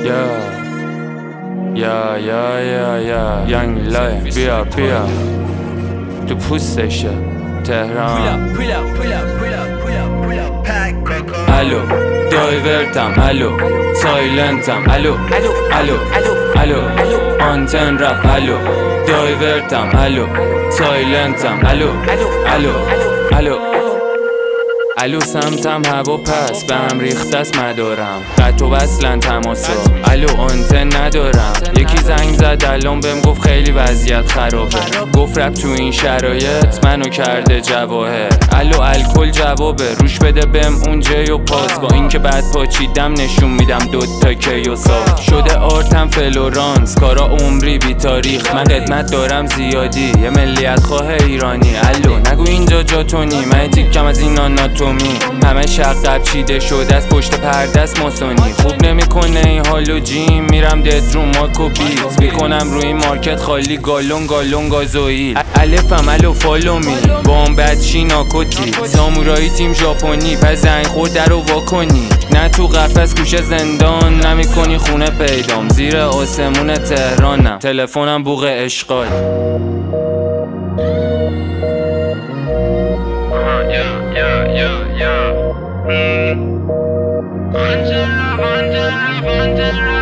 Young life بیا تو پوستشه تهران. الو دایورتم، الو سایلنتم، الو آنتن رفت، الو دایورتم، الو سایلنتم، الو سمتم هوا پس به هم ریخته است مدارم، قطع و وصلن تماسا، الو آنتن ندارم. یکی زنگ زد الان بهم گفت خیلی وضعیت خرابه، گفت رب تو این شرایط منو کرده جواهر. الو الکل جوابه، روش بده بهم اون جی و پاس، با اینکه بعد پاچیدم نشون میدم دوتا کی و صاف شده. آرتم فلورانس کارا عمری بی تاریخ، من خدمت دارم زیادی یه ملیت خواه ایرانی. الو نگو اینجا جاتونی، من تیکم از این آناتومی، همه شقب چیده شده از پشت پرده است ماسونی. خوب نمیکنه این حالو جیم، میرم دد رو ماک و بیت میکنم روی این مارکت خالی گالون گازوئیل. الفم الو فالو می بام بدچی ناکوتی، سامورایی تیم ژاپنی، پس زنگ خورد در رو واکنی. نه تو قفس کوشه زندان، نمیکنی خونه پیدام، زیر آسمون تهرانم، تلفنم بوق اشغال. Angela